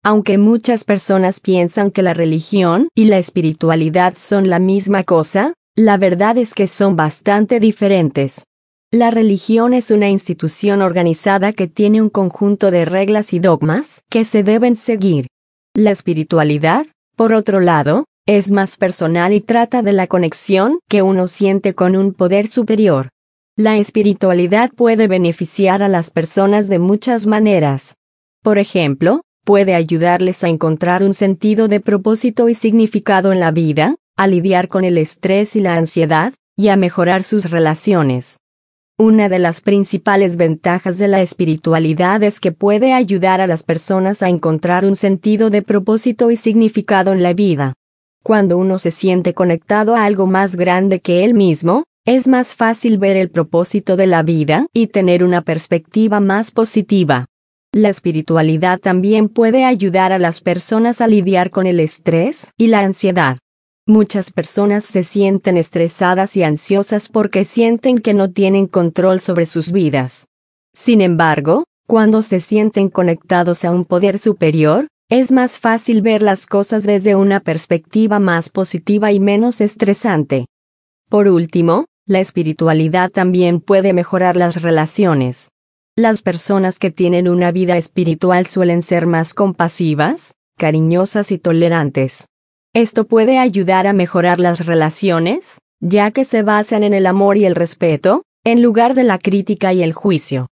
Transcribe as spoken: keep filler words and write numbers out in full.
Aunque muchas personas piensan que la religión y la espiritualidad son la misma cosa, la verdad es que son bastante diferentes. La religión es una institución organizada que tiene un conjunto de reglas y dogmas que se deben seguir. La espiritualidad, por otro lado, es más personal y trata de la conexión que uno siente con un poder superior. La espiritualidad puede beneficiar a las personas de muchas maneras. Por ejemplo, puede ayudarles a encontrar un sentido de propósito y significado en la vida, a lidiar con el estrés y la ansiedad, y a mejorar sus relaciones. Una de las principales ventajas de la espiritualidad es que puede ayudar a las personas a encontrar un sentido de propósito y significado en la vida. Cuando uno se siente conectado a algo más grande que él mismo, es más fácil ver el propósito de la vida y tener una perspectiva más positiva. La espiritualidad también puede ayudar a las personas a lidiar con el estrés y la ansiedad. Muchas personas se sienten estresadas y ansiosas porque sienten que no tienen control sobre sus vidas. Sin embargo, cuando se sienten conectados a un poder superior, es más fácil ver las cosas desde una perspectiva más positiva y menos estresante. Por último, la espiritualidad también puede mejorar las relaciones. Las personas que tienen una vida espiritual suelen ser más compasivas, cariñosas y tolerantes. Esto puede ayudar a mejorar las relaciones, ya que se basan en el amor y el respeto, en lugar de la crítica y el juicio.